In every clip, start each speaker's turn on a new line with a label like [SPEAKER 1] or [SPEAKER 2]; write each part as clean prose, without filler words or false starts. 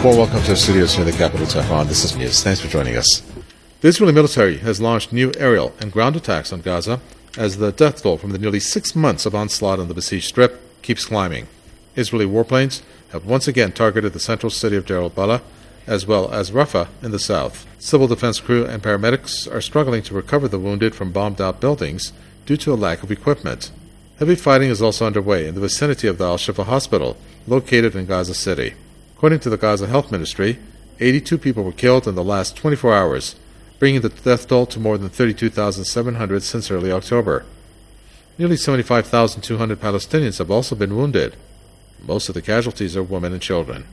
[SPEAKER 1] Welcome to our studios here in the capital, Tehran. This is News. Thanks for joining us. The Israeli military has launched new aerial and ground attacks on Gaza as the death toll from the nearly 6 months of onslaught on the besieged Strip keeps climbing. Israeli warplanes have once again targeted the central city of Deir al-Balah, as well as Rafah in the south. Civil defense crew and paramedics are struggling to recover the wounded from bombed-out buildings due to a lack of equipment. Heavy fighting is also underway in the vicinity of the Al-Shifa hospital, located in Gaza City. According to the Gaza Health Ministry, 82 people were killed in the last 24 hours, bringing the death toll to more than 32,700 since early October. Nearly 75,200 Palestinians have also been wounded. Most of the casualties are women and children.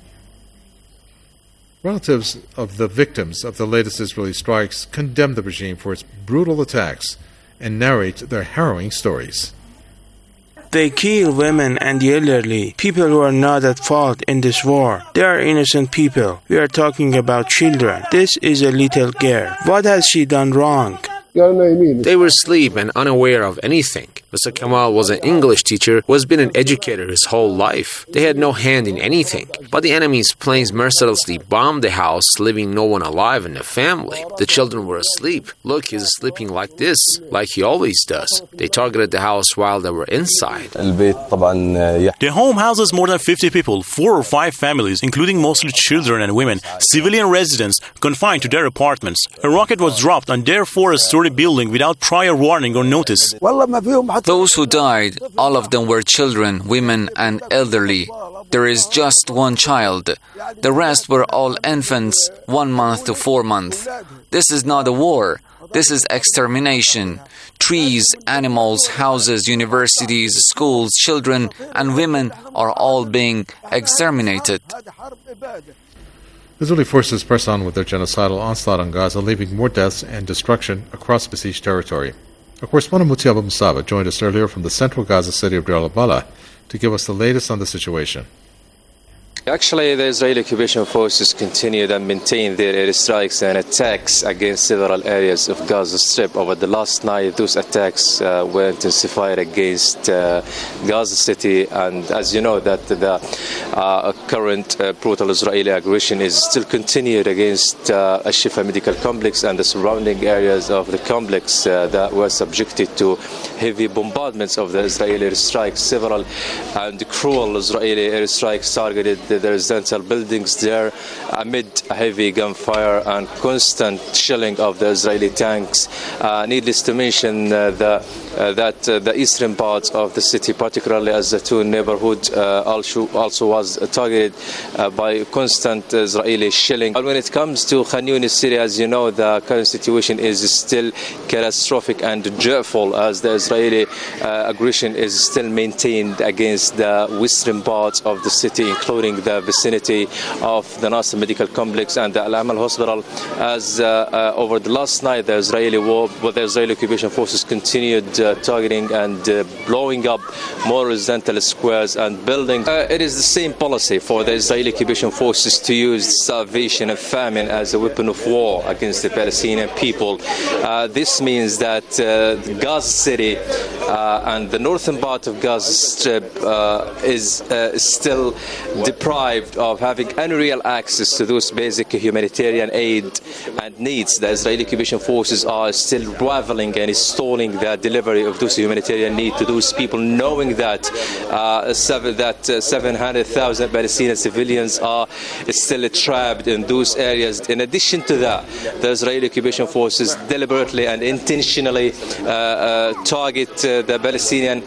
[SPEAKER 1] Relatives of the victims of the latest Israeli strikes condemn the regime for its brutal attacks and narrate their harrowing stories.
[SPEAKER 2] They kill women and the elderly, people who are not at fault in this war. They are innocent people. We are talking about children. This is a little girl. What has she done wrong?
[SPEAKER 3] They were asleep and unaware of anything. Mr. Kamal was an English teacher who has been an educator his whole life. They had no hand in anything. But the enemy's planes mercilessly bombed the house, leaving no one alive in the family. The children were asleep. Look, he's sleeping like this, like he always does. They targeted the house while they were inside.
[SPEAKER 4] The home houses more than 50 people, 4 or 5 families, including mostly children and women, civilian residents confined to their apartments. A rocket was dropped on their 4-story building without prior warning or notice.
[SPEAKER 5] Those who died, all of them were children, women, and elderly. There is just one child. The rest were all infants, 1 month to 4 months. This is not a war. This is extermination. Trees, animals, houses, universities, schools, children, and women are all being exterminated.
[SPEAKER 1] Israeli forces press on with their genocidal onslaught on Gaza, leaving more deaths and destruction across besieged territory. Our correspondent Muti Abu Musaba joined us earlier from the central Gaza city of Deir al-Balah to give us the latest on the situation.
[SPEAKER 6] Actually, the Israeli occupation forces continued and maintained their airstrikes and attacks against several areas of Gaza Strip. Over the last night, those attacks were intensified against Gaza City, and as you know, that the current brutal Israeli aggression is still continued against Al-Shifa Medical Complex and the surrounding areas of the complex that were subjected to heavy bombardments of the Israeli airstrikes. Several and cruel Israeli airstrikes targeted the residential buildings there amid heavy gunfire and constant shelling of the Israeli tanks. Needless to mention that the eastern parts of the city, particularly as the Zaytun neighborhood, also was targeted by constant Israeli shelling. But when it comes to Khan Yunis city, as you know, the current situation is still catastrophic and dreadful, as the Israeli aggression is still maintained against the western parts of the city, including the vicinity of the Nasser Medical Complex and the Al-Amal Hospital. As over the last night, the Israeli occupation forces continued targeting and blowing up more residential squares and buildings. It is the same policy for the Israeli occupation forces to use starvation and famine as a weapon of war against the Palestinian people. This means that Gaza City and the northern part of Gaza Strip is still deprived of having any real access to those basic humanitarian aid and needs. The Israeli occupation forces are still rivaling and stalling the delivery of those humanitarian needs to those people, knowing that 700,000 Palestinian civilians are still trapped in those areas. In addition to that, the Israeli occupation forces deliberately and intentionally target the Palestinian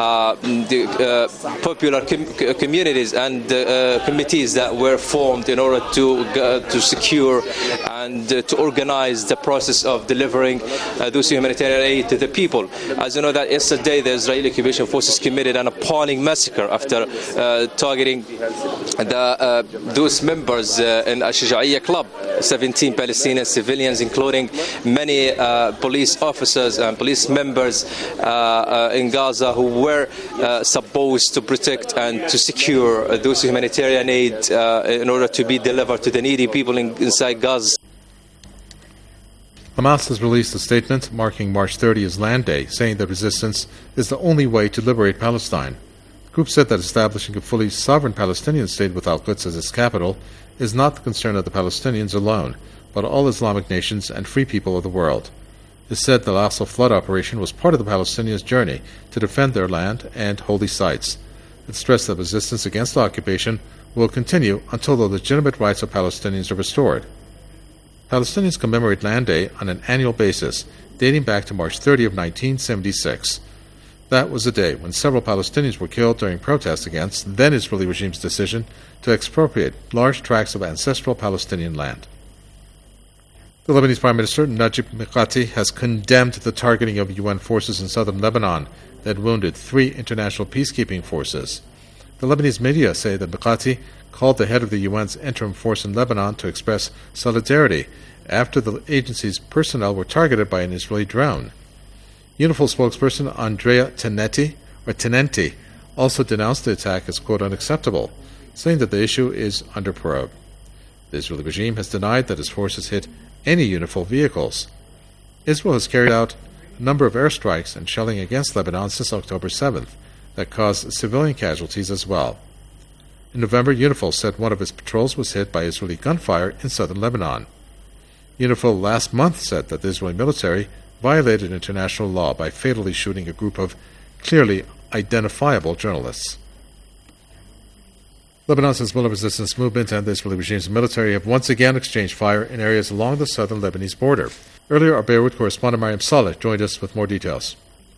[SPEAKER 6] popular communities and committees that were formed in order to secure and to organize the process of delivering those humanitarian aid to the people. As you know, that yesterday the Israeli occupation forces committed an appalling massacre after targeting those members in Al-Shuja'iyya Club, 17 Palestinian civilians, including many police officers and police members in Gaza who were supposed to protect and to secure those humanitarian aid in order to be delivered to the needy people inside Gaza.
[SPEAKER 1] Hamas has released a statement marking March 30 as Land Day, saying that resistance is the only way to liberate Palestine. The group said that establishing a fully sovereign Palestinian state with Al-Quds as its capital is not the concern of the Palestinians alone, but all Islamic nations and free people of the world. It said the Al-Aqsa flood operation was part of the Palestinians' journey to defend their land and holy sites. It stressed that resistance against the occupation will continue until the legitimate rights of Palestinians are restored. Palestinians commemorate Land Day on an annual basis, dating back to March 30 of 1976. That was the day when several Palestinians were killed during protests against the then Israeli regime's decision to expropriate large tracts of ancestral Palestinian land. The Lebanese Prime Minister, Najib Mikati, has condemned the targeting of UN forces in southern Lebanon that wounded 3 international peacekeeping forces. The Lebanese media say that Mikati called the head of the UN's interim force in Lebanon to express solidarity after the agency's personnel were targeted by an Israeli drone. UNIFIL spokesperson Andrea Tenenti also denounced the attack as, quote, unacceptable, saying that the issue is under probe. The Israeli regime has denied that its forces hit any UNIFIL vehicles. Israel has carried out a number of airstrikes and shelling against Lebanon since October 7th that caused civilian casualties as well. In November, UNIFIL said one of its patrols was hit by Israeli gunfire in southern Lebanon. UNIFIL last month said that the Israeli military violated international law by fatally shooting a group of clearly identifiable journalists. Lebanon's Hezbollah resistance movement and the Israeli regime's military have once again exchanged fire in areas along the southern Lebanese border. Earlier, our Beirut correspondent Mariam Saleh joined us with more details.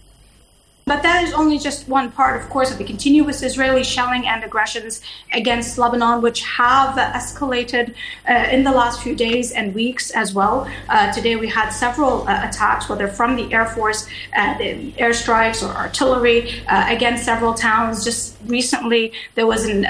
[SPEAKER 7] But that is only just one part, of course, of the continuous Israeli shelling and aggressions against Lebanon, which have escalated in the last few days and weeks as well. Today we had several attacks, whether from the Air Force, the airstrikes or artillery, against several towns. Just recently there was an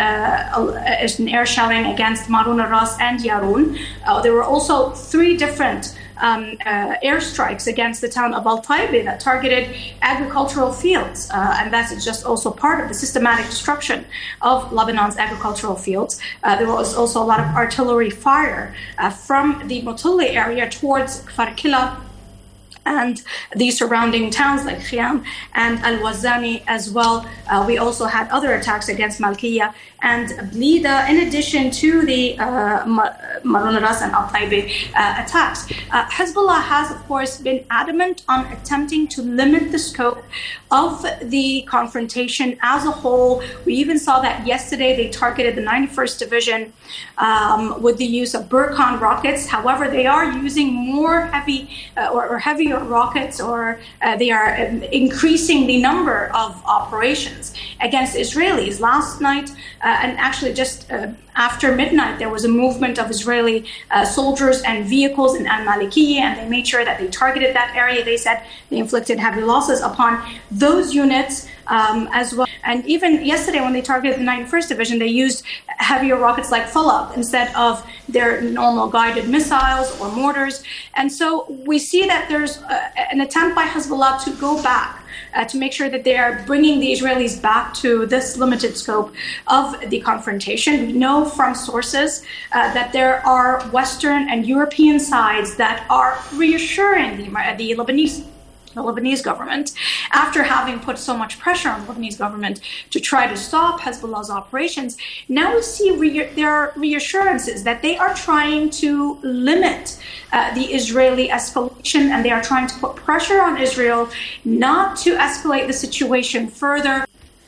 [SPEAKER 7] air shelling against Marun al-Ras and Yarun. There were also 3 different airstrikes against the town of Al-Taibi that targeted agricultural fields, and that's just also part of the systematic destruction of Lebanon's agricultural fields. There was also a lot of artillery fire from the Mutulli area towards Kfar Kila and the surrounding towns like Khiam and Al-Wazani as well. We also had other attacks against Malkiya and Blida, in addition to the Marun al-Ras and Al-Taibi attacks. Hezbollah has, of course, been adamant on attempting to limit the scope of the confrontation as a whole. We even saw that yesterday they targeted the 91st Division with the use of Burkan rockets. However, they are using more heavy or heavier rockets, or they are increasing the number of operations against Israelis. Last night, and actually just after midnight, there was a movement of Israeli soldiers and vehicles in Al-Malikiya, and they made sure that they targeted that area. They said they inflicted heavy losses upon those units as well. And even yesterday, when they targeted the 91st Division, they used heavier rockets like Falab instead of their normal guided missiles or mortars. And so we see that there's an attempt by Hezbollah to go back to make sure that they are bringing the Israelis back to this limited scope of the confrontation. We know from sources that there are Western and European sides that are reassuring the Lebanese government, after having put so much pressure on the Lebanese government to try to stop Hezbollah's operations. Now we see there are reassurances that they are trying to limit the Israeli escalation, and they are trying to put pressure on Israel not to escalate the situation further.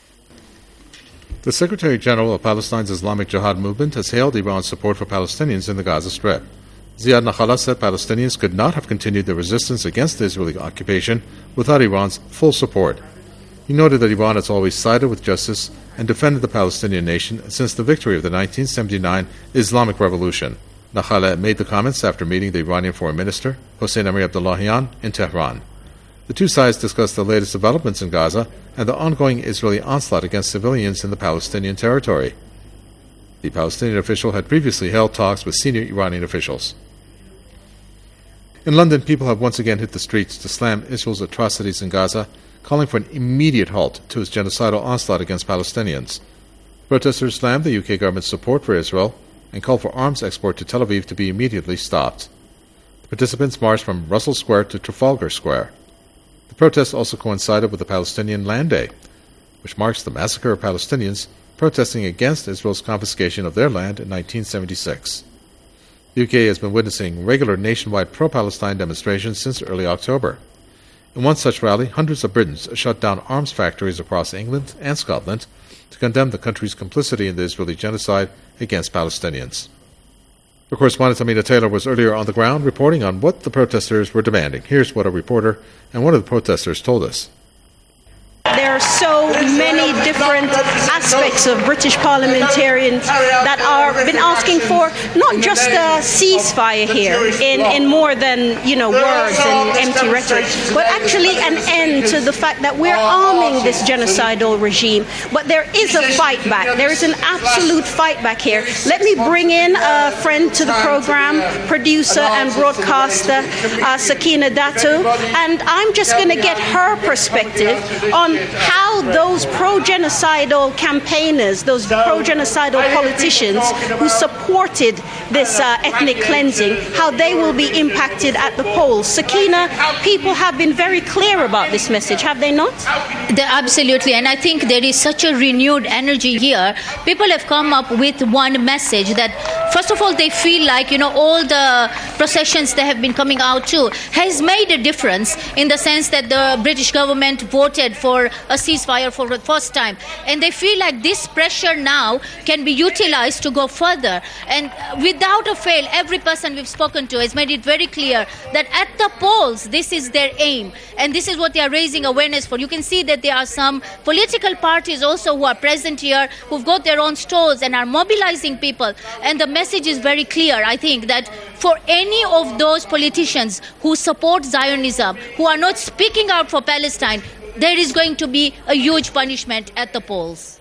[SPEAKER 1] The Secretary General of Palestine's Islamic Jihad movement has hailed Iran's support for Palestinians in the Gaza Strip. Ziad Nakhala said Palestinians could not have continued their resistance against the Israeli occupation without Iran's full support. He noted that Iran has always sided with justice and defended the Palestinian nation since the victory of the 1979 Islamic Revolution. Nakhala made the comments after meeting the Iranian Foreign Minister, Hossein Amir-Abdollahian, in Tehran. The two sides discussed the latest developments in Gaza and the ongoing Israeli onslaught against civilians in the Palestinian territory. The Palestinian official had previously held talks with senior Iranian officials. In London, people have once again hit the streets to slam Israel's atrocities in Gaza, calling for an immediate halt to its genocidal onslaught against Palestinians. Protesters slammed the UK government's support for Israel and called for arms export to Tel Aviv to be immediately stopped. The participants marched from Russell Square to Trafalgar Square. The protest also coincided with the Palestinian Land Day. which marks the massacre of Palestinians protesting against Israel's confiscation of their land in 1976. The UK has been witnessing regular nationwide pro-Palestine demonstrations since early October. In one such rally, hundreds of Britons shut down arms factories across England and Scotland to condemn the country's complicity in the Israeli genocide against Palestinians. Our correspondent Amina Taylor was earlier on the ground reporting on what the protesters were demanding. Here's what a reporter and one of the protesters told us.
[SPEAKER 8] There are so many different aspects of British parliamentarians that are been asking for not just a ceasefire here in more than words and empty rhetoric, but actually an end to the fact that we're arming this genocidal regime. But there is a fight back. There is an absolute fight back here. Let me bring in a friend to the program, producer and broadcaster Sakina Datu, and I'm just going to get her perspective on how those pro-genocidal campaigners, those pro-genocidal politicians who supported this ethnic cleansing, how they will be impacted at the polls. Sakina, people have been very clear about this message, have they not?
[SPEAKER 9] Absolutely, and I think there is such a renewed energy here. People have come up with one message that, first of all, they feel like, all the processions that have been coming out too has made a difference in the sense that the British government voted for a ceasefire for the first time. And they feel like this pressure now can be utilized to go further. And without a fail, every person we've spoken to has made it very clear that at the polls, this is their aim. And this is what they are raising awareness for. You can see that there are some political parties also who are present here, who've got their own stalls and are mobilizing people. And the message is very clear, I think, that for any of those politicians who support Zionism, who are not speaking out for Palestine, there is going to be a huge punishment at the polls.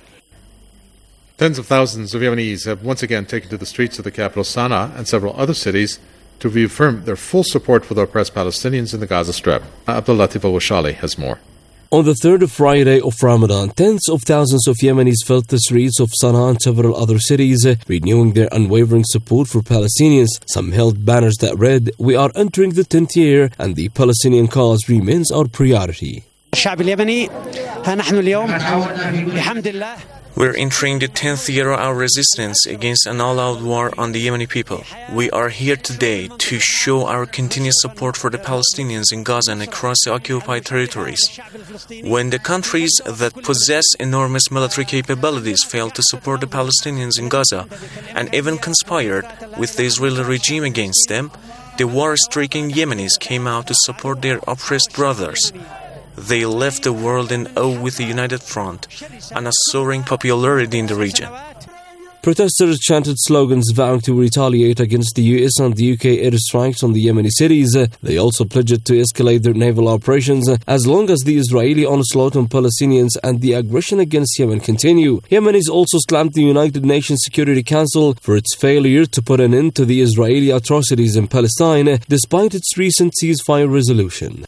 [SPEAKER 1] Tens of thousands of Yemenis have once again taken to the streets of the capital Sana'a and several other cities to reaffirm their full support for the oppressed Palestinians in the Gaza Strip. Abdul Latif Al-Washali has more.
[SPEAKER 10] On the third Friday of Ramadan, tens of thousands of Yemenis filled the streets of Sana'a and several other cities, renewing their unwavering support for Palestinians. Some held banners that read, "We are entering the 10th year and the Palestinian cause remains our priority."
[SPEAKER 2] We're entering the 10th year of our resistance against an all-out war on the Yemeni people. We are here today to show our continued support for the Palestinians in Gaza and across the occupied territories. When the countries that possess enormous military capabilities failed to support the Palestinians in Gaza and even conspired with the Israeli regime against them, the war-stricken Yemenis came out to support their oppressed brothers. They left the world in awe with the United Front and a soaring popularity in the region.
[SPEAKER 10] Protesters chanted slogans vowing to retaliate against the US and the UK airstrikes on the Yemeni cities. They also pledged to escalate their naval operations as long as the Israeli onslaught on Palestinians and the aggression against Yemen continue. Yemenis also slammed the United Nations Security Council for its failure to put an end to the Israeli atrocities in Palestine, despite its recent ceasefire resolution.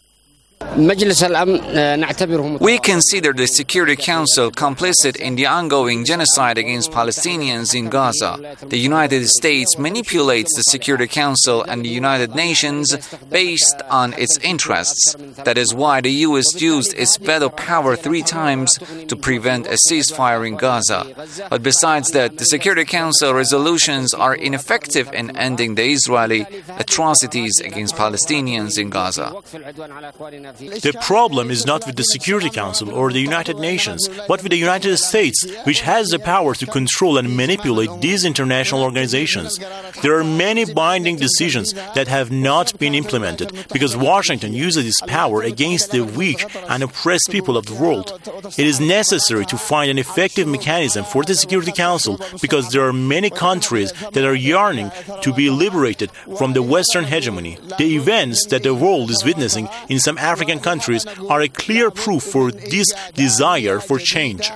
[SPEAKER 5] We consider the Security Council complicit in the ongoing genocide against Palestinians in Gaza. The United States manipulates the Security Council and the United Nations based on its interests. That is why the U.S. used its veto power 3 times to prevent a ceasefire in Gaza. But besides that, the Security Council resolutions are ineffective in ending the Israeli atrocities against Palestinians in Gaza.
[SPEAKER 4] The problem is not with the Security Council or the United Nations, but with the United States, which has the power to control and manipulate these international organizations. There are many binding decisions that have not been implemented because Washington uses its power against the weak and oppressed people of the world. It is necessary to find an effective mechanism for the Security Council because there are many countries that are yearning to be liberated from the Western hegemony. The events that the world is witnessing in some African countries are a clear proof for this desire for change.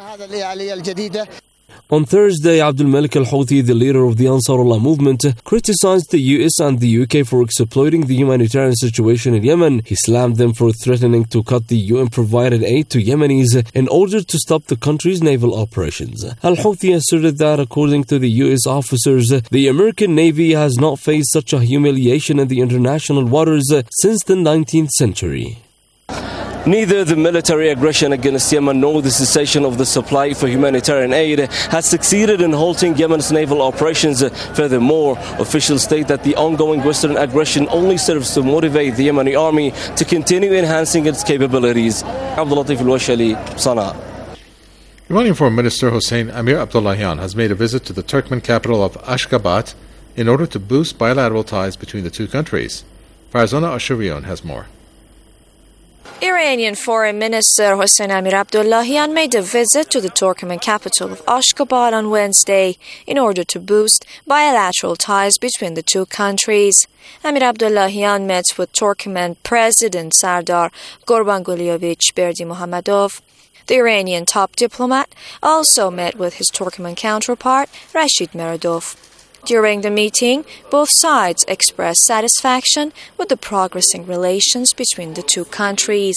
[SPEAKER 10] On Thursday, Abdul Malik al-Houthi, the leader of the Ansarullah movement, criticized the US and the UK for exploiting the humanitarian situation in Yemen. He slammed them for threatening to cut the UN-provided aid to Yemenis in order to stop the country's naval operations. Al-Houthi asserted that, according to the US officers, the American Navy has not faced such a humiliation in the international waters since the 19th century. Neither the military aggression against Yemen nor the cessation of the supply for humanitarian aid has succeeded in halting Yemen's naval operations. Furthermore, officials state that the ongoing Western aggression only serves to motivate the Yemeni army to continue enhancing its capabilities. Abdul Latif Al-Washali, Sana'a.
[SPEAKER 1] Iranian Foreign Minister Hossein Amir Abdullahian has made a visit to the Turkmen capital of Ashgabat in order to boost bilateral ties between the two countries. Farzana Ashurian has more.
[SPEAKER 11] Iranian Foreign Minister Hossein Amir Abdullahian made a visit to the Turkmen capital of Ashgabat on Wednesday in order to boost bilateral ties between the two countries. Amir Abdullahian met with Turkmen President Sardar Gurbangulyevich Berdimuhamedov. The Iranian top diplomat also met with his Turkmen counterpart Rashid Meredov. During the meeting, both sides expressed satisfaction with the progressing relations between the two countries.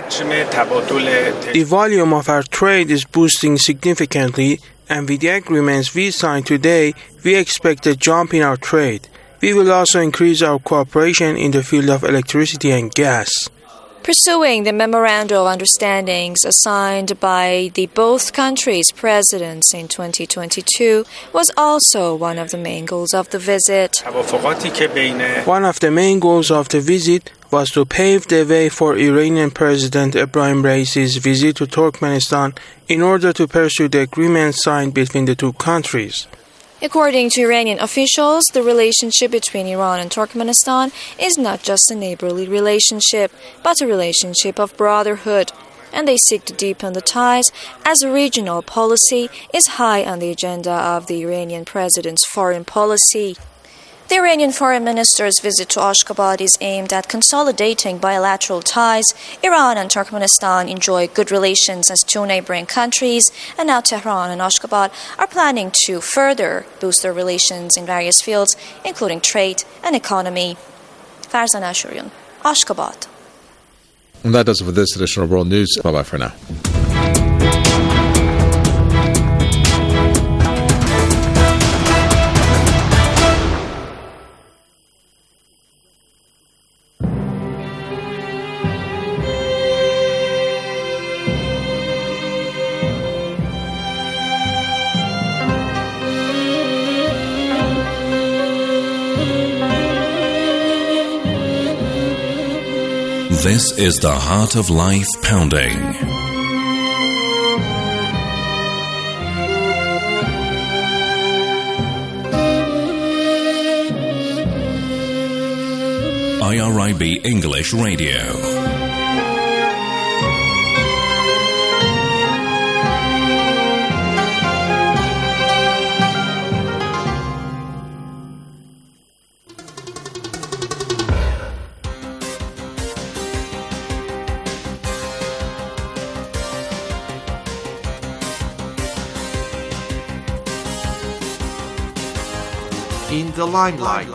[SPEAKER 2] The volume of our trade is boosting significantly, and with the agreements we signed today, we expect a jump in our trade. We will also increase our cooperation in the field of electricity and gas.
[SPEAKER 11] Pursuing the Memorandum of Understandings signed by the both countries' presidents in 2022 was also one of the main goals of the visit.
[SPEAKER 2] One of the main goals of the visit was to pave the way for Iranian President Ebrahim Raisi's visit to Turkmenistan in order to pursue the agreement signed between the two countries.
[SPEAKER 11] According to Iranian officials, the relationship between Iran and Turkmenistan is not just a neighborly relationship, but a relationship of brotherhood, and they seek to deepen the ties as regional policy is high on the agenda of the Iranian president's foreign policy. The Iranian foreign minister's visit to Ashgabat is aimed at consolidating bilateral ties. Iran and Turkmenistan enjoy good relations as two neighboring countries, and now Tehran and Ashgabat are planning to further boost their relations in various fields, including trade and economy. Farzan Ashurian, Ashgabat.
[SPEAKER 1] And that does it for this edition of World News. Bye-bye for now.
[SPEAKER 12] This is the Heart of Life Pounding. IRIB English Radio.
[SPEAKER 13] In the limelight.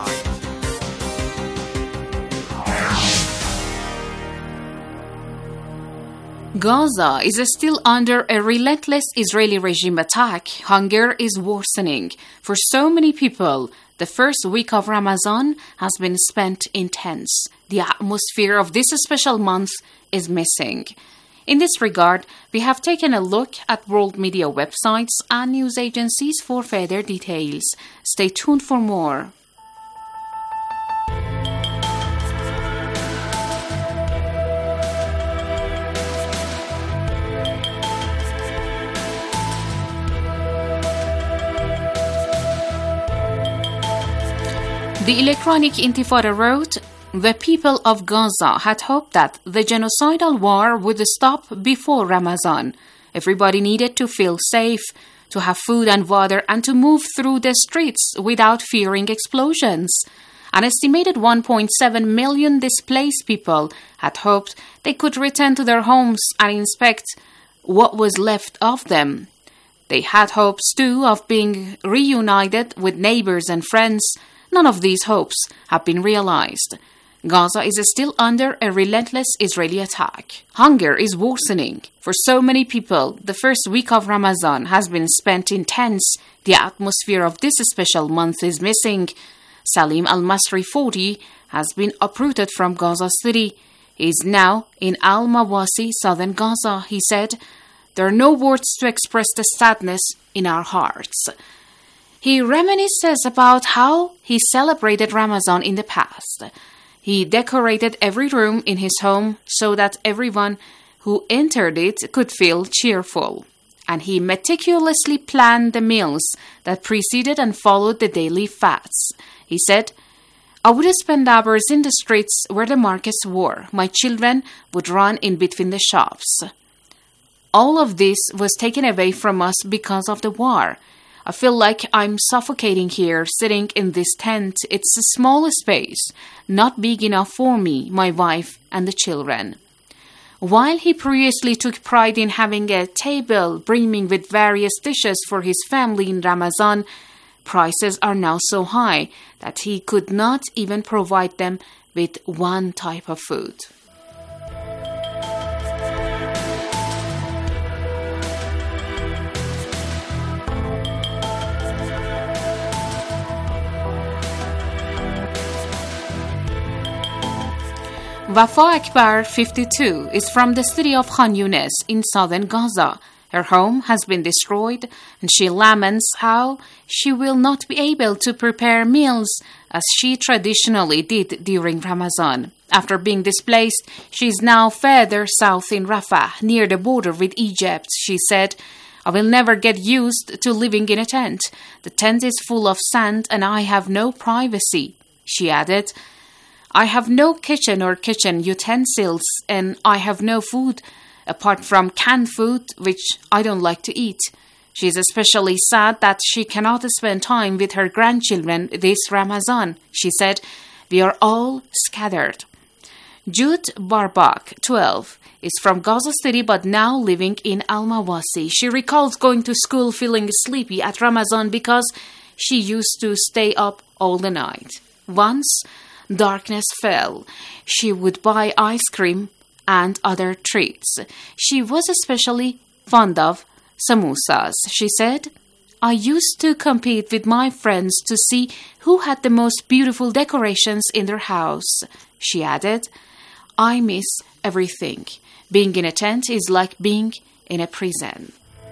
[SPEAKER 14] Gaza is still under a relentless Israeli regime attack. Hunger is worsening. For so many people, the first week of Ramadan has been spent in tents. The atmosphere of this special month is missing. In this regard, we have taken a look at world media websites and news agencies for further details. Stay tuned for more. The Electronic Intifada wrote, "The people of Gaza had hoped that the genocidal war would stop before Ramadan. Everybody needed to feel safe, to have food and water, and to move through the streets without fearing explosions. An estimated 1.7 million displaced people had hoped they could return to their homes and inspect what was left of them. They had hopes, too, of being reunited with neighbors and friends. None of these hopes have been realized. Gaza is still under a relentless Israeli attack. Hunger is worsening. For so many people, the first week of Ramadan has been spent in tents. The atmosphere of this special month is missing. Salim Al-Masri, 40, has been uprooted from Gaza City. He is now in Al-Mawasi, southern Gaza. He said, "There are no words to express the sadness in our hearts." He reminisces about how he celebrated Ramadan in the past. He decorated every room in his home so that everyone who entered it could feel cheerful. And he meticulously planned the meals that preceded and followed the daily fasts. He said, "I would spend hours in the streets where the markets were. My children would run in between the shops." All of this was taken away from us because of the war. I feel like I'm suffocating here, sitting in this tent. It's a small space, not big enough for me, my wife, and the children. While he previously took pride in having a table brimming with various dishes for his family in Ramadan, prices are now so high that he could not even provide them with one type of food. Wafa Akbar, 52, is from the city of Khan Yunis in southern Gaza. Her home has been destroyed, and she laments how she will not be able to prepare meals as she traditionally did during Ramadan. After being displaced, she is now further south in Rafah, near the border with Egypt. She said, "I will never get used to living in a tent. The tent is full of sand and I have no privacy." She added, "I have no kitchen or kitchen utensils, and I have no food apart from canned food, which I don't like to eat." She is especially sad that she cannot spend time with her grandchildren this Ramadan. She said, "We are all scattered." Jude Barbak, 12, is from Gaza City but now living in Al-Mawasi. She recalls going to school feeling sleepy at Ramadan because she used to stay up all the night. Once darkness fell, she would buy ice cream and other treats. She was especially fond of samosas. She said, "I used to compete with my friends to see who had the most beautiful decorations in their house." She added, "I miss everything. Being in a tent is like being in a prison."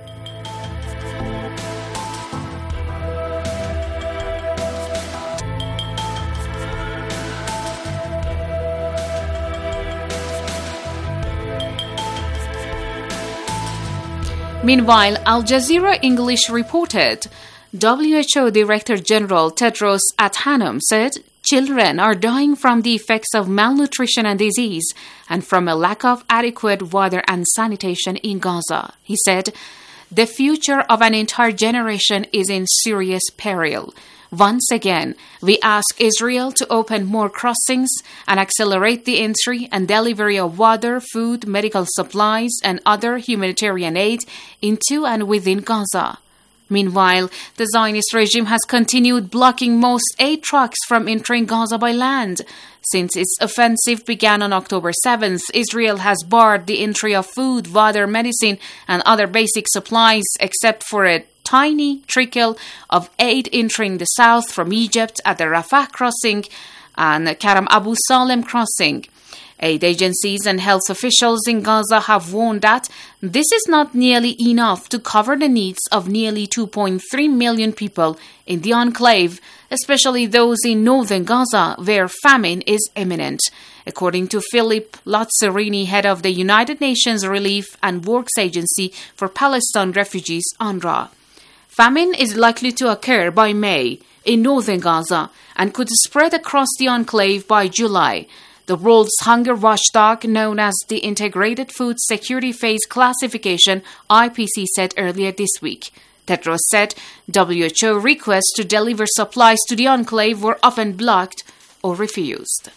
[SPEAKER 14] Meanwhile, Al Jazeera English reported, WHO Director General Tedros Adhanom said children are dying from the effects of malnutrition and disease and from a lack of adequate water and sanitation in Gaza. He said, "The future of an entire generation is in serious peril. Once again, we ask Israel to open more crossings and accelerate the entry and delivery of water, food, medical supplies, and other humanitarian aid into and within Gaza." Meanwhile, the Zionist regime has continued blocking most aid trucks from entering Gaza by land. Since its offensive began on October 7th, Israel has barred the entry of food, water, medicine, and other basic supplies, except for a tiny trickle of aid entering the south from Egypt at the Rafah crossing and Karam Abu Salem crossing. Aid agencies and health officials in Gaza have warned that this is not nearly enough to cover the needs of nearly 2.3 million people in the enclave, especially those in northern Gaza, where famine is imminent. According to Philip Lazzarini, head of the United Nations Relief and Works Agency for Palestine Refugees, UNRWA. Famine is likely to occur by May in northern Gaza and could spread across the enclave by July. The world's hunger watchdog, known as the Integrated Food Security Phase Classification, IPC, said earlier this week. Tedros said WHO requests to deliver supplies to the enclave were often blocked or refused.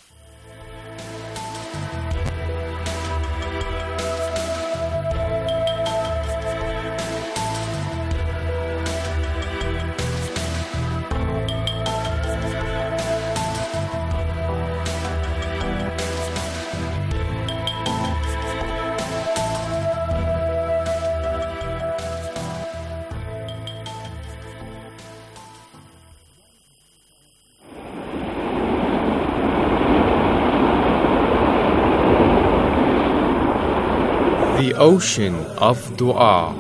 [SPEAKER 15] ocean of dua.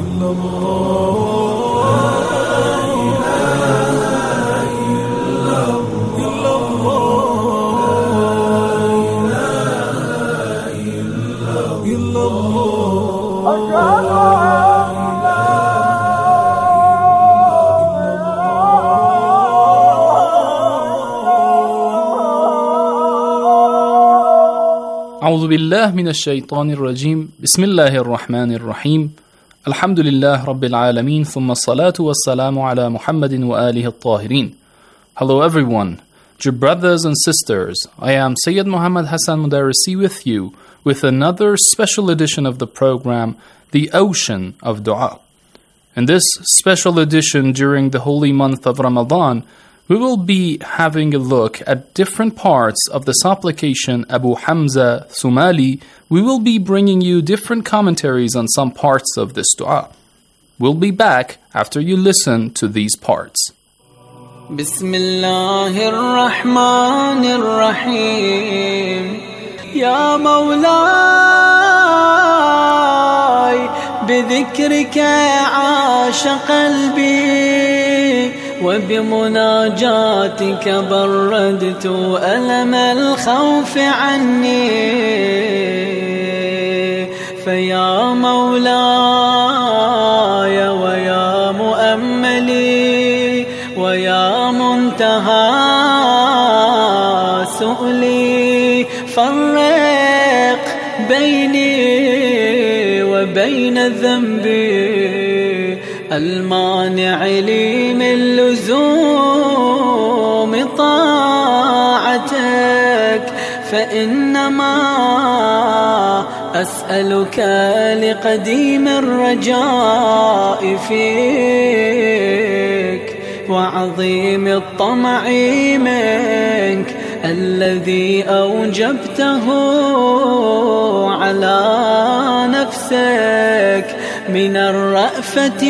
[SPEAKER 16] أعوذ بالله من الشيطان الرجيم بسم الله الرحمن الرحيم الحمد لله رب العالمين ثم الصلاة والسلام على محمد وآله الطاهرين. Hello everyone, dear brothers and sisters, I am Sayyid Muhammad Hassan Mudarrisi with you with another special edition of the program, The Ocean of Dua. In this special edition during the holy month of Ramadan, we will be having a look at different parts of the supplication Abu Hamza Thumali. We will be bringing you different commentaries on some parts of this dua. We'll be back after you listen to these parts.
[SPEAKER 17] Bismillahir Rahmanir Rahim. Ya Mawlai, bidhikrika aasha qalbi. وبمناجاتك بردت ألم الخوف عني فيا مولاي ويا مؤملي ويا منتهى سؤلي فرق بيني وبين ذنبي المانع لي من لزوم طاعتك فإنما أسألك لقديم الرجاء فيك وعظيم الطمع منك الذي أوجبته على نفسك من الرأفة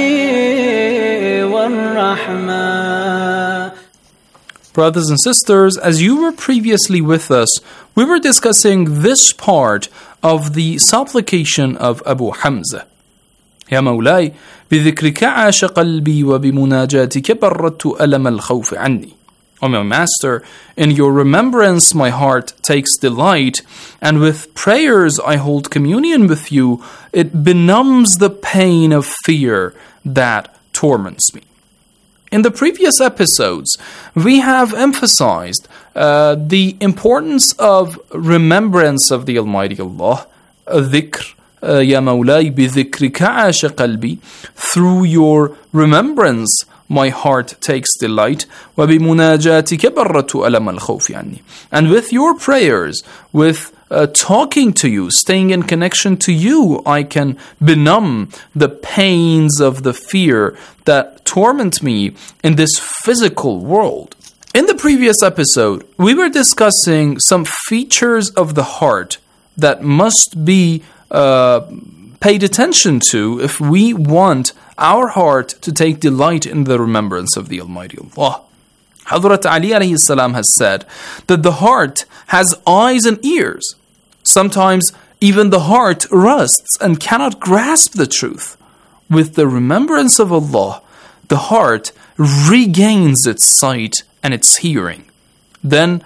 [SPEAKER 17] والرحمة.
[SPEAKER 16] Brothers and sisters, as you were previously with us, we were discussing this part of the supplication of Abu Hamza. يا مولاي بذكرك عاش قلبي وبمناجاتك بردت ألم الخوف عني. O my master, in your remembrance my heart takes delight, and with prayers I hold communion with you. It benumbs the pain of fear that torments me. In the previous episodes, we have emphasized the importance of remembrance of the Almighty Allah, dhikr, Ya Mawlai bidhikrika aasha qalbi. Through your remembrance my heart takes delight. وَبِمُنَاجَاتِكَ بَرَّةُ أَلَمَ الْخَوْفِ عَنِّي. And with your prayers, with talking to you, staying in connection to you, I can benumb the pains of the fear that torment me in this physical world. In the previous episode, we were discussing some features of the heart that must be paid attention to if we want our heart to take delight in the remembrance of the Almighty Allah. Hazrat Ali alayhi salam has said that the heart has eyes and ears. Sometimes even the heart rusts and cannot grasp the truth. With the remembrance of Allah, the heart regains its sight and its hearing. Then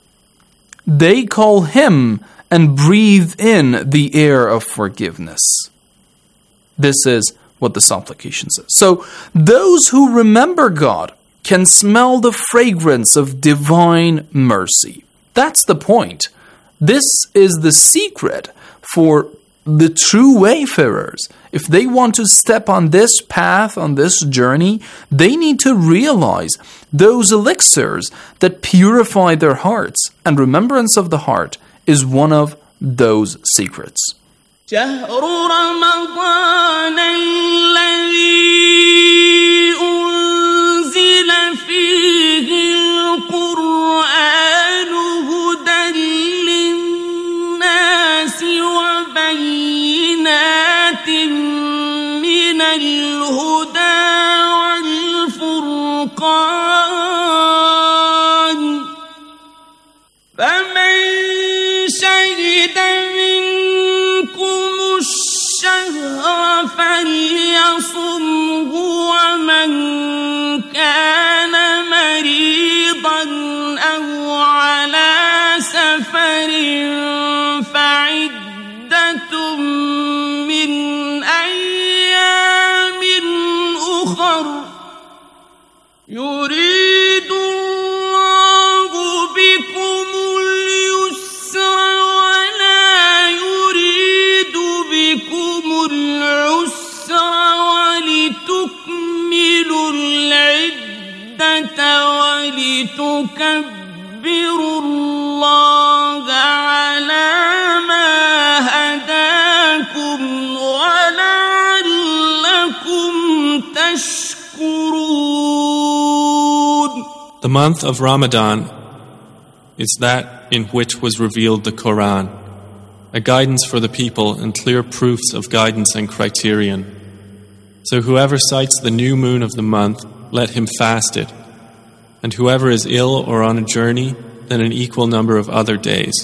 [SPEAKER 16] they call Him and breathe in the air of forgiveness. This is what the supplication says. So those who remember God can smell the fragrance of divine mercy. That's the point. This is the secret for the true wayfarers. If they want to step on this path, on this journey, they need to realize those elixirs that purify their hearts, and remembrance of the heart is one of those secrets.
[SPEAKER 17] شهر رمضان الذي أنزل فيه القرآن هدى للناس وبينات من الهدى والفرقان فمن شهد منكم ولتكبروا الله على ما هداكم ولعلكم تشكرون.
[SPEAKER 18] The month of Ramadan is that in which was revealed the Quran, a guidance for the people and clear proofs of guidance and criterion. So whoever sights the new moon of the month, let him fast it. And whoever is ill or on a journey, then an equal number of other days.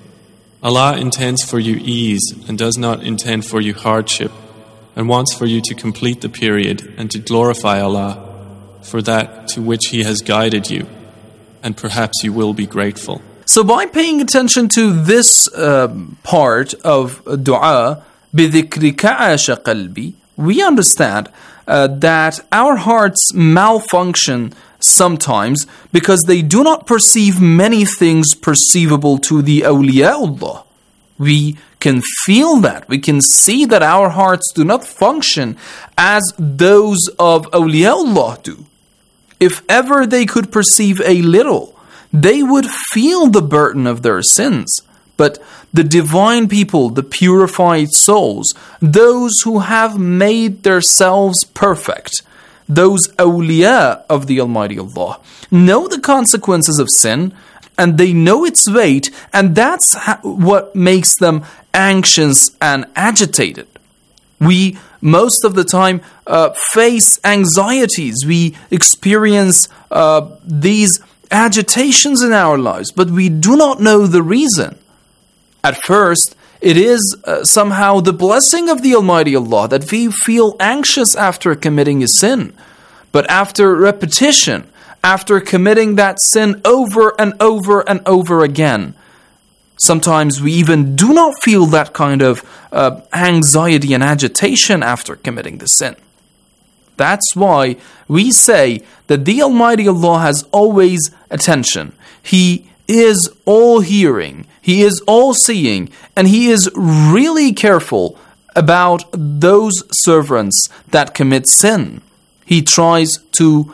[SPEAKER 18] Allah intends for you ease and does not intend for you hardship, and wants for you to complete the period and to glorify Allah for that to which He has guided you, and perhaps you will be grateful.
[SPEAKER 16] So by paying attention to this part of dua, بِذِكْرِكَ عَاشَ قَلْبِي, we understand that our hearts malfunction sometimes because they do not perceive many things perceivable to the awliyaullah. We can feel that. We can see that our hearts do not function as those of awliyaullah do. If ever they could perceive a little, they would feel the burden of their sins. But the divine people, the purified souls, those who have made themselves perfect, those awliya of the Almighty Allah, know the consequences of sin, and they know its weight, and that's what makes them anxious and agitated. We, most of the time, face anxieties. We experience these agitations in our lives, but we do not know the reason. At first, it is somehow the blessing of the Almighty Allah that we feel anxious after committing a sin. But after repetition, after committing that sin over and over and over again, sometimes we even do not feel that kind of anxiety and agitation after committing the sin. That's why we say that the Almighty Allah has always attention. He is all hearing, He is all seeing, and He is really careful about those servants that commit sin. He tries to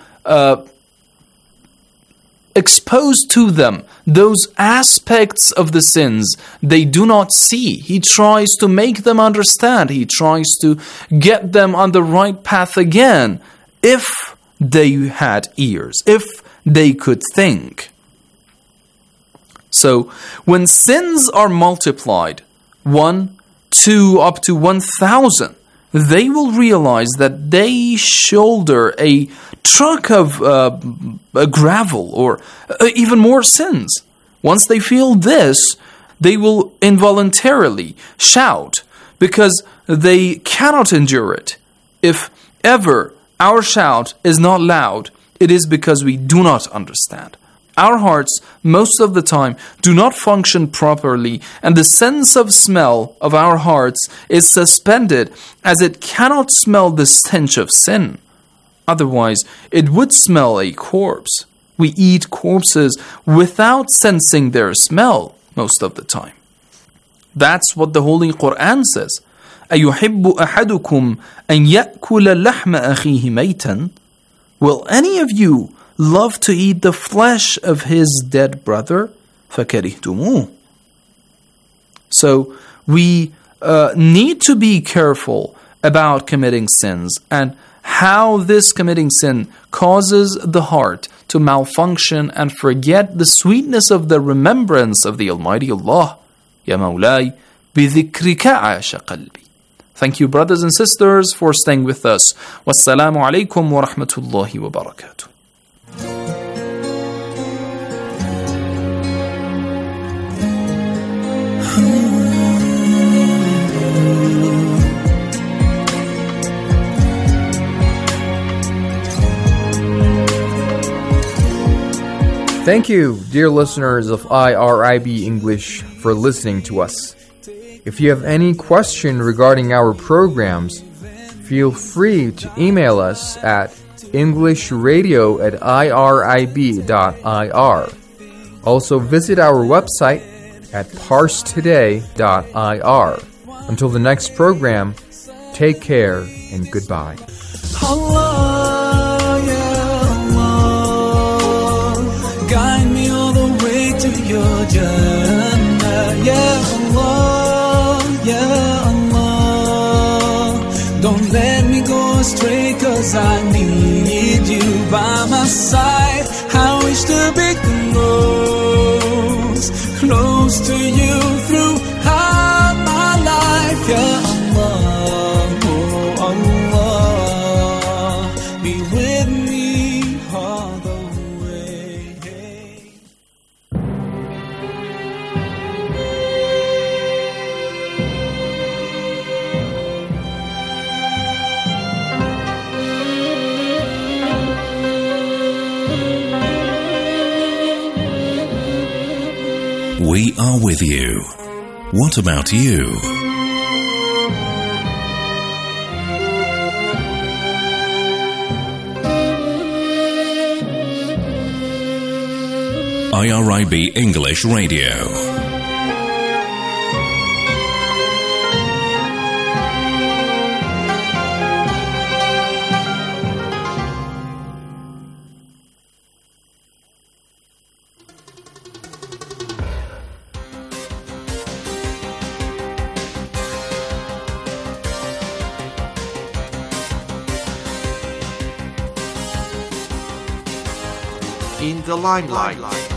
[SPEAKER 16] expose to them those aspects of the sins they do not see. He tries to make them understand. He tries to get them on the right path again, if they had ears, if they could think. So, when sins are multiplied, 1, 2, up to 1,000, they will realize that they shoulder a truck of gravel or even more sins. Once they feel this, they will involuntarily shout because they cannot endure it. If ever our shout is not loud, it is because we do not understand. Our hearts, most of the time, do not function properly, and the sense of smell of our hearts is suspended as it cannot smell the stench of sin. Otherwise, it would smell a corpse. We eat corpses without sensing their smell most of the time. That's what the Holy Quran says. أَيُحِبُّ أَحَدُكُمْ أَنْ يَأْكُلَ لَحْمَ أَخِيهِ مَيْتًا? Will any of you love to eat the flesh of his dead brother? فَكَرِهْتُمُوهُ. So we need to be careful about committing sins and how this committing sin causes the heart to malfunction and forget the sweetness of the remembrance of the Almighty Allah. Ya Mawlai, بِذِكْرِكَ عَاشَ قَلْبِي. Thank you, brothers and sisters, for staying with us. Wassalamu alaikum wa rahmatullahi wa barakatuh.
[SPEAKER 19] Thank you, dear listeners of IRIB English, for listening to us. If you have any question regarding our programs, feel free to email us at englishradio@irib.ir. Also visit our website at parstoday.ir. Until the next program, take care and goodbye.
[SPEAKER 17] Allah, ya Allah. Jannah. Ya Allah, Ya Allah, don't let me go astray, 'cause I need you by my side. I wish to be close to you throughout my life. Ya Allah, oh Allah, be with me all the way.
[SPEAKER 12] We are with you. What about you? IRIB English Radio.
[SPEAKER 13] In the limelight.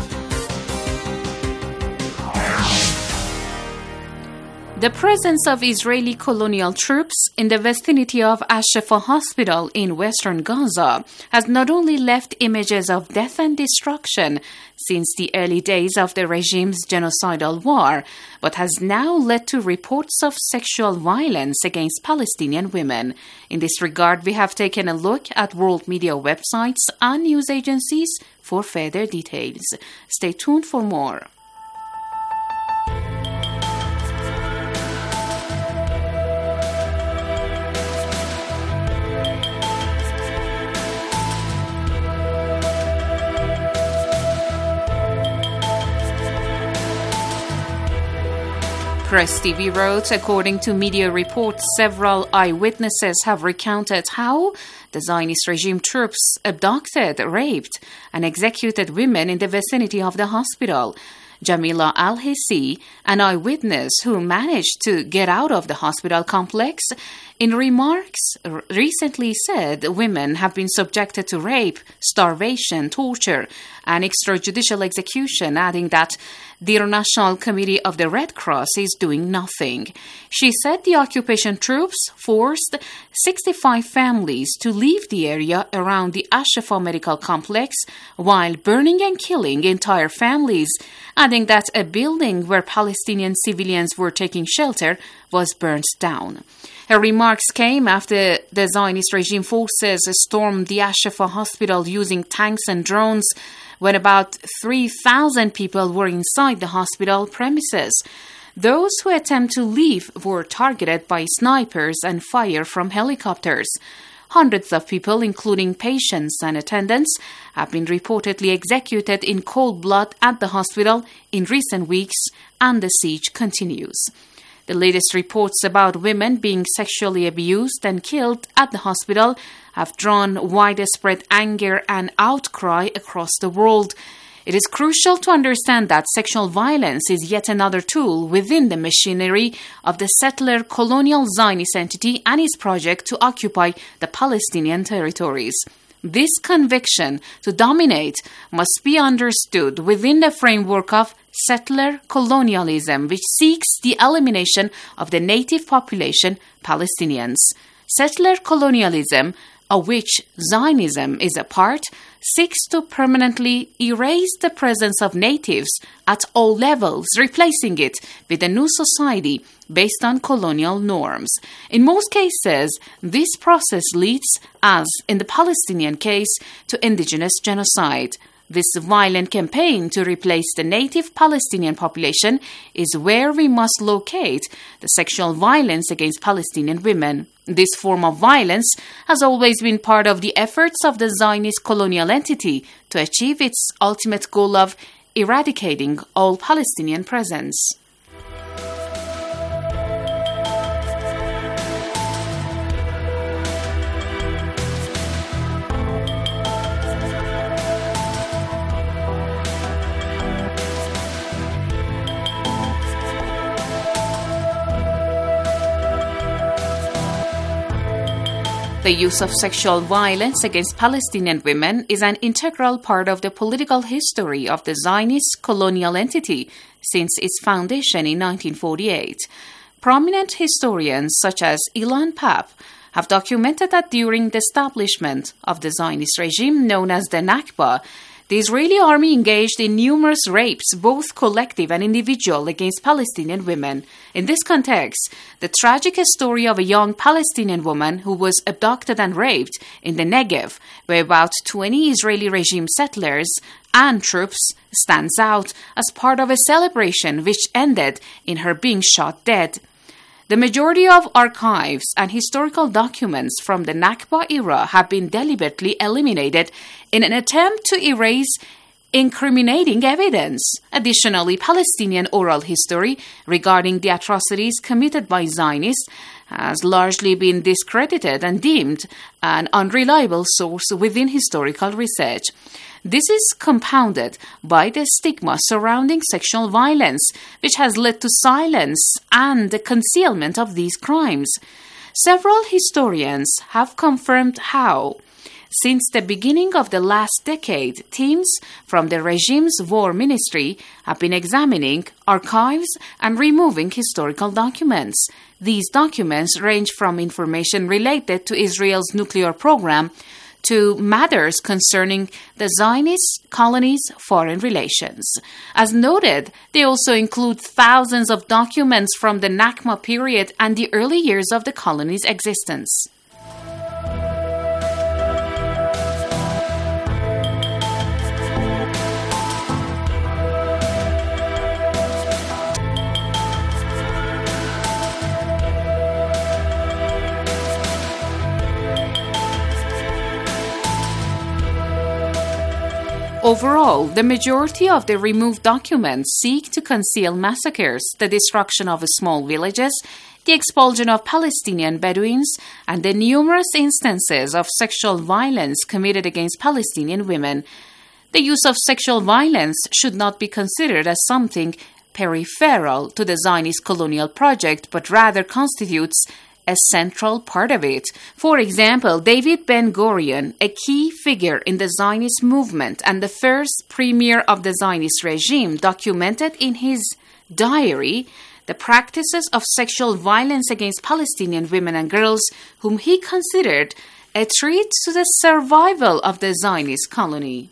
[SPEAKER 14] The presence of Israeli colonial troops in the vicinity of Al-Shifa Hospital in western Gaza has not only left images of death and destruction since the early days of the regime's genocidal war, but has now led to reports of sexual violence against Palestinian women. In this regard, we have taken a look at world media websites and news agencies for further details. Stay tuned for more. Press TV wrote, according to media reports, several eyewitnesses have recounted how the Zionist regime troops abducted, raped, and executed women in the vicinity of the hospital. Jamila Al-Hissi, an eyewitness who managed to get out of the hospital complex, in remarks recently said women have been subjected to rape, starvation, torture, and extrajudicial execution, adding that the International Committee of the Red Cross is doing nothing. She said the occupation troops forced 65 families to leave the area around the Al-Shifa medical complex while burning and killing entire families, adding that a building where Palestinian civilians were taking shelter was burnt down. Her remarks came after the Zionist regime forces stormed the Al-Shifa hospital using tanks and drones when about 3,000 people were inside the hospital premises. Those who attempt to leave were targeted by snipers and fire from helicopters. Hundreds of people, including patients and attendants, have been reportedly executed in cold blood at the hospital in recent weeks, and the siege continues. The latest reports about women being sexually abused and killed at the hospital have drawn widespread anger and outcry across the world. It is crucial to understand that sexual violence is yet another tool within the machinery of the settler colonial Zionist entity and its project to occupy the Palestinian territories. This conviction to dominate must be understood within the framework of settler colonialism, which seeks the elimination of the native population, Palestinians. Settler colonialism, of which Zionism is a part, seeks to permanently erase the presence of natives at all levels, replacing it with a new society based on colonial norms. In most cases, this process leads, as in the Palestinian case, to indigenous genocide. This violent campaign to replace the native Palestinian population is where we must locate the sexual violence against Palestinian women. This form of violence has always been part of the efforts of the Zionist colonial entity to achieve its ultimate goal of eradicating all Palestinian presence. The use of sexual violence against Palestinian women is an integral part of the political history of the Zionist colonial entity since its foundation in 1948. Prominent historians such as Ilan Papp have documented that during the establishment of the Zionist regime known as the Nakba, the Israeli army engaged in numerous rapes, both collective and individual, against Palestinian women. In this context, the tragic story of a young Palestinian woman who was abducted and raped in the Negev by about 20 Israeli regime settlers and troops stands out as part of a celebration which ended in her being shot dead. The majority of archives and historical documents from the Nakba era have been deliberately eliminated in an attempt to erase incriminating evidence. Additionally, Palestinian oral history regarding the atrocities committed by Zionists has largely been discredited and deemed an unreliable source within historical research. This is compounded by the stigma surrounding sexual violence, which has led to silence and the concealment of these crimes. Several historians have confirmed how, since the beginning of the last decade, teams from the regime's war ministry have been examining archives and removing historical documents. These documents range from information related to Israel's nuclear program to matters concerning the Zionist colonies' foreign relations. As noted, they also include thousands of documents from the Nakba period and the early years of the colony's existence. Overall, the majority of the removed documents seek to conceal massacres, the destruction of small villages, the expulsion of Palestinian Bedouins, and the numerous instances of sexual violence committed against Palestinian women. The use of sexual violence should not be considered as something peripheral to the Zionist colonial project, but rather constitutes a central part of it. For example, David Ben-Gurion, a key figure in the Zionist movement and the first premier of the Zionist regime, documented in his diary the practices of sexual violence against Palestinian women and girls, whom he considered a threat to the survival of the Zionist colony.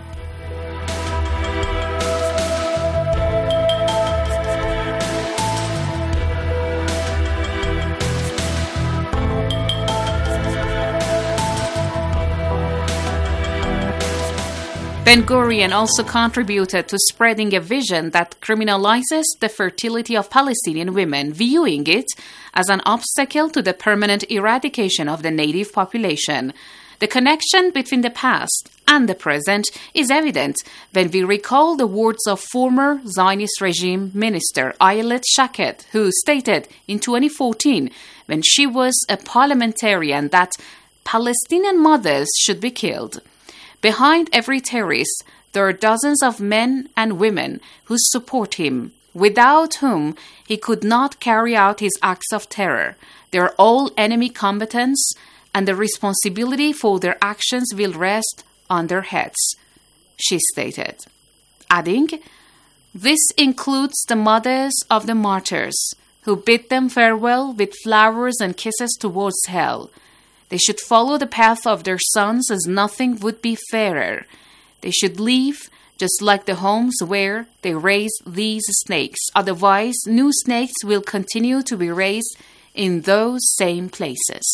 [SPEAKER 14] Ben-Gurion also contributed to spreading a vision that criminalizes the fertility of Palestinian women, viewing it as an obstacle to the permanent eradication of the native population. The connection between the past and the present is evident when we recall the words of former Zionist regime minister Ayelet Shaked, who stated in 2014, when she was a parliamentarian, that Palestinian mothers should be killed. Behind every terrorist, there are dozens of men and women who support him, without whom he could not carry out his acts of terror. They are all enemy combatants, and the responsibility for their actions will rest on their heads, she stated, adding, "This includes the mothers of the martyrs, who bid them farewell with flowers and kisses towards hell. They should follow the path of their sons as nothing would be fairer. They should leave just like the homes where they raised these snakes. Otherwise, new snakes will continue to be raised in those same places."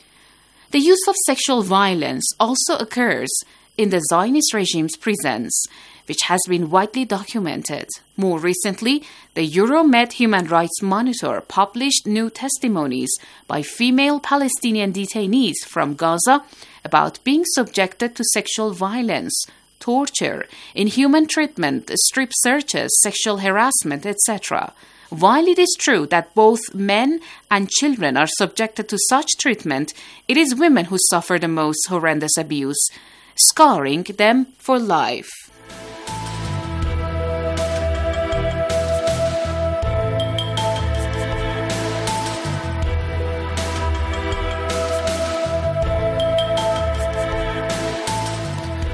[SPEAKER 14] The use of sexual violence also occurs in the Zionist regime's prisons, which has been widely documented. More recently, the Euromed Human Rights Monitor published new testimonies by female Palestinian detainees from Gaza about being subjected to sexual violence, torture, inhuman treatment, strip searches, sexual harassment, etc. While it is true that both men and children are subjected to such treatment, it is women who suffer the most horrendous abuse, scarring them for life.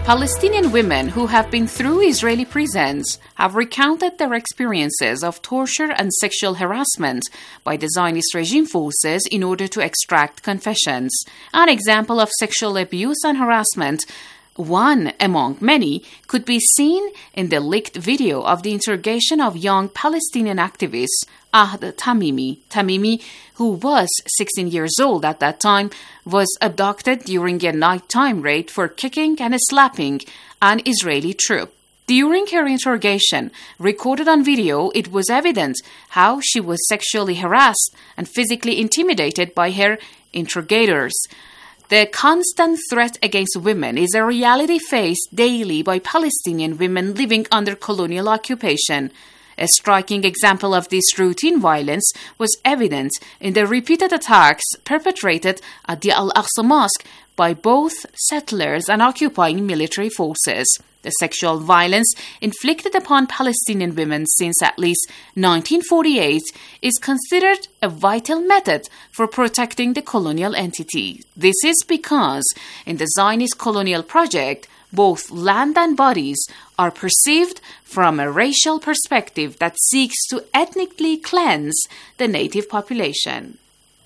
[SPEAKER 14] Palestinian women who have been through Israeli prisons have recounted their experiences of torture and sexual harassment by the Zionist regime forces in order to extract confessions. An example of sexual abuse and harassment, one among many, could be seen in the leaked video of the interrogation of young Palestinian activist Ahd Tamimi. Tamimi, who was 16 years old at that time, was abducted during a nighttime raid for kicking and slapping an Israeli troop. During her interrogation, recorded on video, it was evident how she was sexually harassed and physically intimidated by her interrogators. The constant threat against women is a reality faced daily by Palestinian women living under colonial occupation. A striking example of this routine violence was evident in the repeated attacks perpetrated at the Al-Aqsa Mosque by both settlers and occupying military forces. The sexual violence inflicted upon Palestinian women since at least 1948 is considered a vital method for protecting the colonial entity. This is because in the Zionist colonial project, both land and bodies are perceived from a racial perspective that seeks to ethnically cleanse the native population.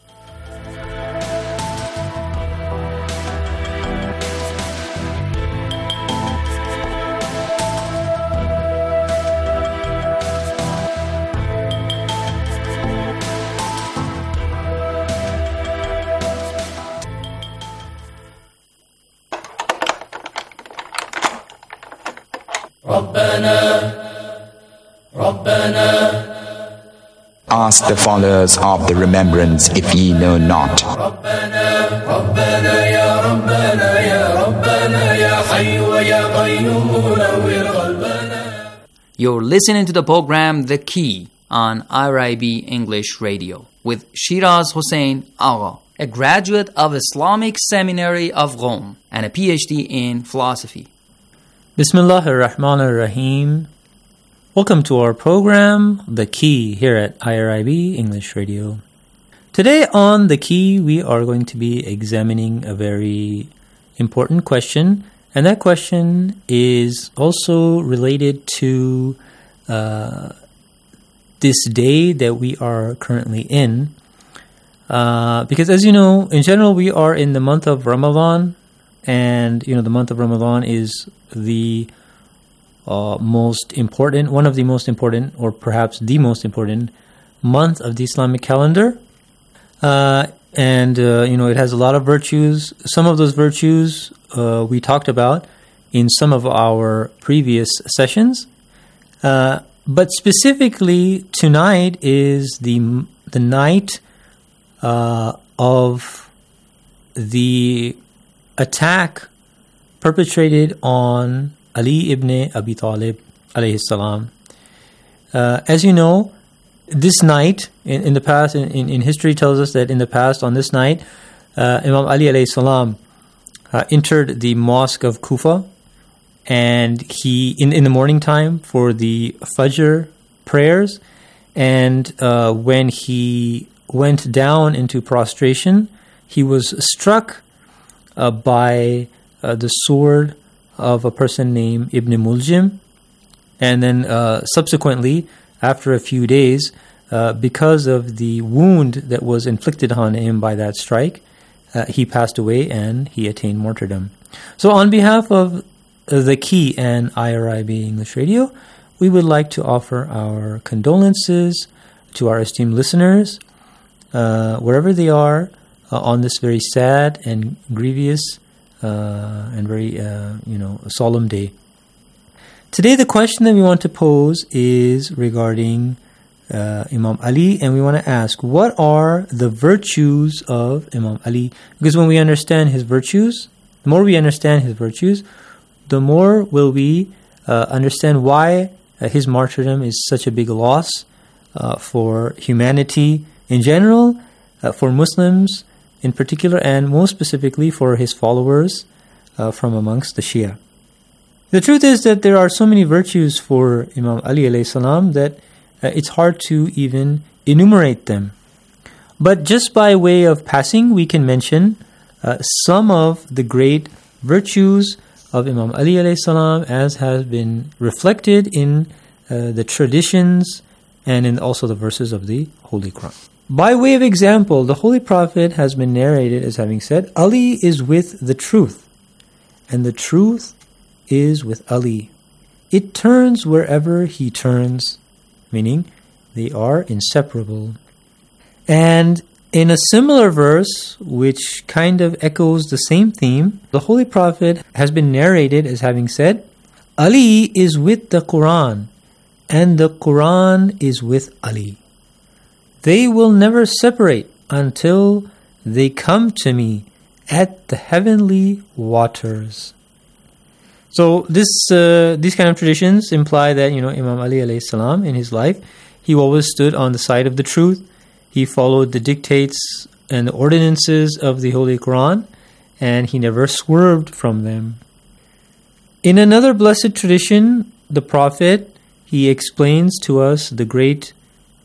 [SPEAKER 20] Ask the followers of the remembrance if ye know not.
[SPEAKER 21] You're listening to the program The Key on IRIB English Radio with Shiraz Hossein Agha, a graduate of Islamic Seminary of Rome and a PhD in philosophy.
[SPEAKER 22] Bismillahir Rahmanir Rahim. Welcome to our program, The Key, here at IRIB English Radio. Today on The Key, we are going to be examining a very important question, and that question is also related to this day that we are currently in. Because as you know, in general, we are in the month of Ramadan, and the month of Ramadan is the most important, one of the most important, or perhaps the most important month of the Islamic calendar. And it has a lot of virtues. Some of those virtues we talked about in some of our previous sessions. But specifically, tonight is the night of the attack perpetrated on Ali ibn Abi Talib alayhi salam. As you know, this night in the past, in history tells us that in the past on this night, Imam Ali alayhi salam entered the mosque of Kufa, and he in the morning time for the Fajr prayers, and when he went down into prostration, he was struck by the sword of a person named Ibn Muljim, and then subsequently, after a few days, because of the wound that was inflicted on him by that strike, he passed away and he attained martyrdom. So on behalf of The Key and IRIB English Radio, we would like to offer our condolences to our esteemed listeners, wherever they are, on this very sad and grievous and very, solemn day. Today, the question that we want to pose is regarding Imam Ali, and we want to ask, what are the virtues of Imam Ali? Because when we understand his virtues, the more we understand his virtues, the more will we understand why his martyrdom is such a big loss for humanity in general, for Muslims in particular, and most specifically for his followers from amongst the Shia. The truth is that there are so many virtues for Imam Ali alayhi salam that it's hard to even enumerate them. But just by way of passing, we can mention some of the great virtues of Imam Ali alayhi salam, as has been reflected in the traditions and in also the verses of the Holy Quran. By way of example, the Holy Prophet has been narrated as having said, Ali is with the truth, and the truth is with Ali. It turns wherever he turns, meaning they are inseparable. And in a similar verse, which kind of echoes the same theme, the Holy Prophet has been narrated as having said, Ali is with the Quran, and the Quran is with Ali. They will never separate until they come to me at the heavenly waters. So these kind of traditions imply that, Imam Ali alayhi salam in his life, he always stood on the side of the truth. He followed the dictates and the ordinances of the Holy Quran, and he never swerved from them. In another blessed tradition, the Prophet, he explains to us the great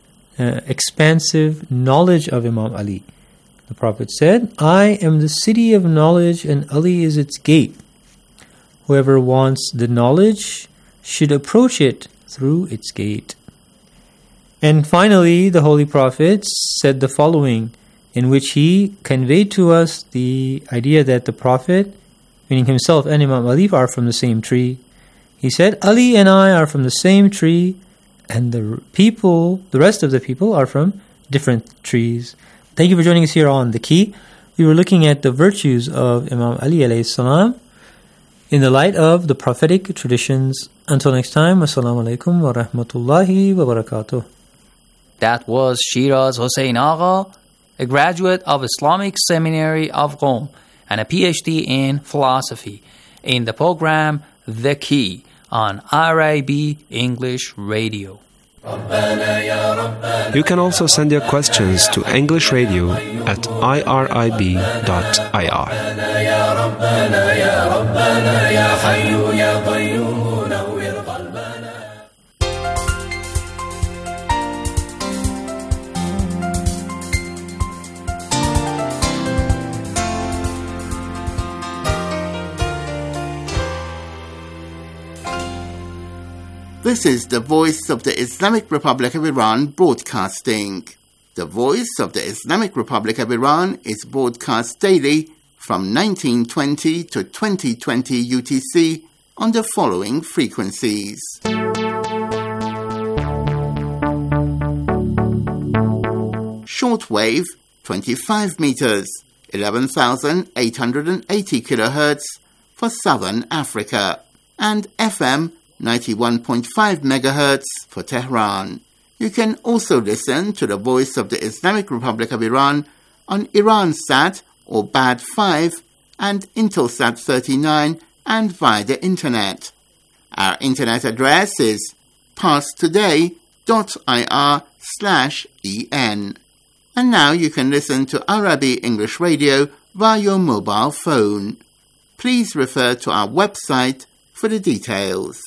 [SPEAKER 22] expansive knowledge of Imam Ali. The Prophet said, I am the city of knowledge and Ali is its gate. Whoever wants the knowledge should approach it through its gate. And finally, the Holy Prophet said the following, in which he conveyed to us the idea that the Prophet, meaning himself and Imam Ali, are from the same tree. He said, Ali and I are from the same tree, and the rest of the people are from different trees. Thank you for joining us here on The Key. We were looking at the virtues of Imam Ali alayhi salam in the light of the prophetic traditions. Until next time, Assalamu alaikum wa rahmatullahi wa barakatuh.
[SPEAKER 21] That was Shiraz Hossein Agha, a graduate of Islamic Seminary of Qom and a PhD in philosophy, in the program The Key on RIB English Radio.
[SPEAKER 3] You can also send your questions to English Radio at irib.ir.
[SPEAKER 6] This is the Voice of the Islamic Republic of Iran broadcasting. The Voice of the Islamic Republic of Iran is broadcast daily from 1920 to 2020 UTC on the following frequencies. Shortwave 25 meters, 11,880 kilohertz for Southern Africa, and FM 91.5 megahertz for Tehran. You can also listen to the Voice of the Islamic Republic of Iran on Iransat or BAD 5 and Intelsat 39 and via the Internet. Our Internet address is parstoday.ir/en. And now you can listen to Arabic English Radio via your mobile phone. Please refer to our website for the details.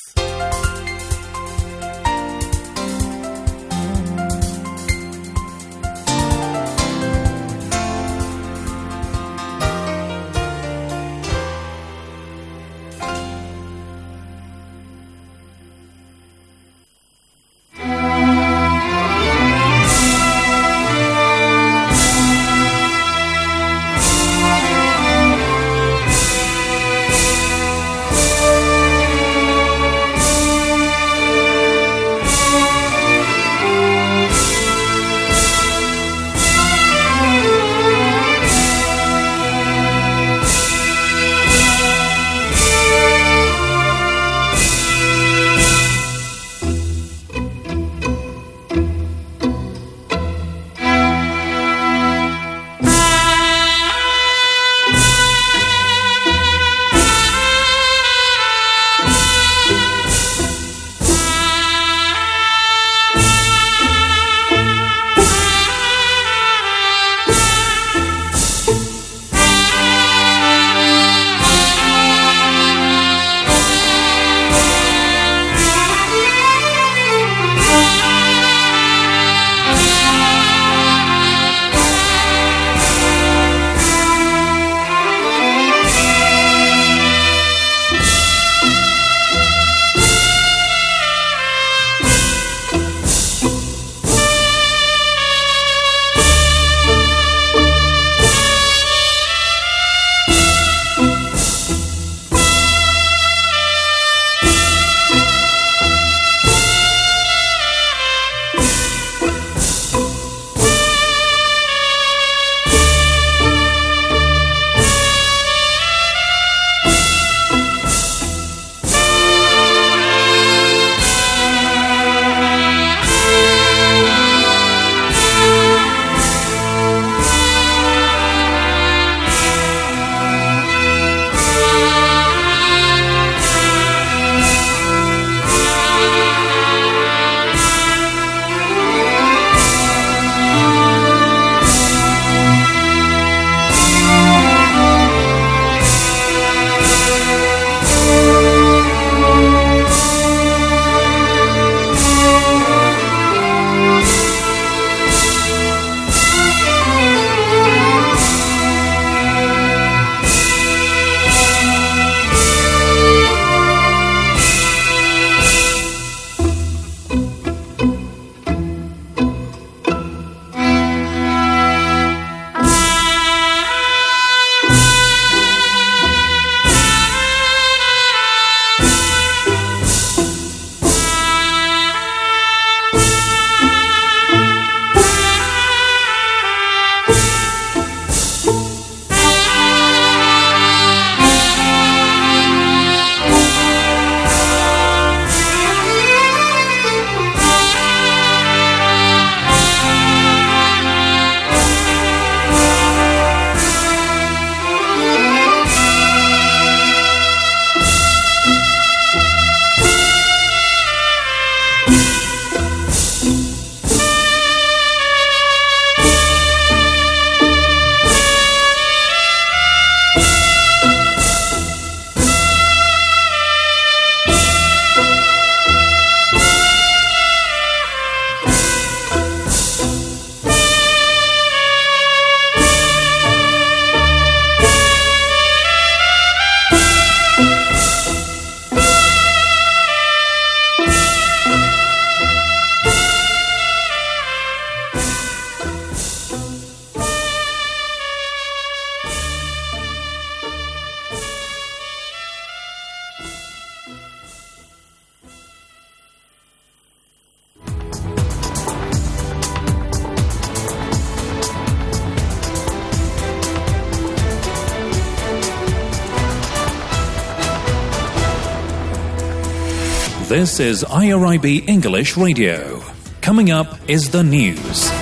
[SPEAKER 12] This is IRIB English Radio. Coming up is the news.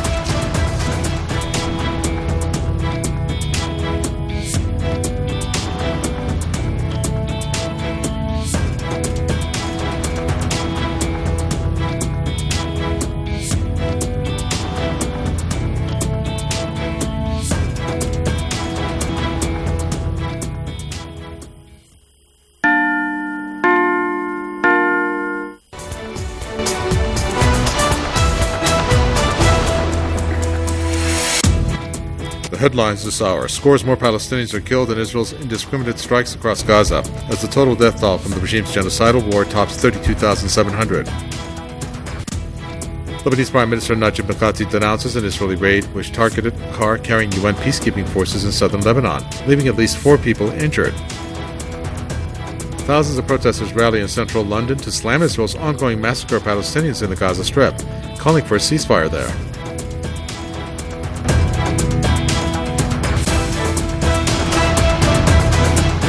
[SPEAKER 1] Headlines this hour. Scores more Palestinians are killed in Israel's indiscriminate strikes across Gaza as the total death toll from the regime's genocidal war tops 32,700. Lebanese Prime Minister Najib Mikati denounces an Israeli raid which targeted a car carrying UN peacekeeping forces in southern Lebanon, leaving at least 4 people injured. Thousands of protesters rally in central London to slam Israel's ongoing massacre of Palestinians in the Gaza Strip, calling for a ceasefire there.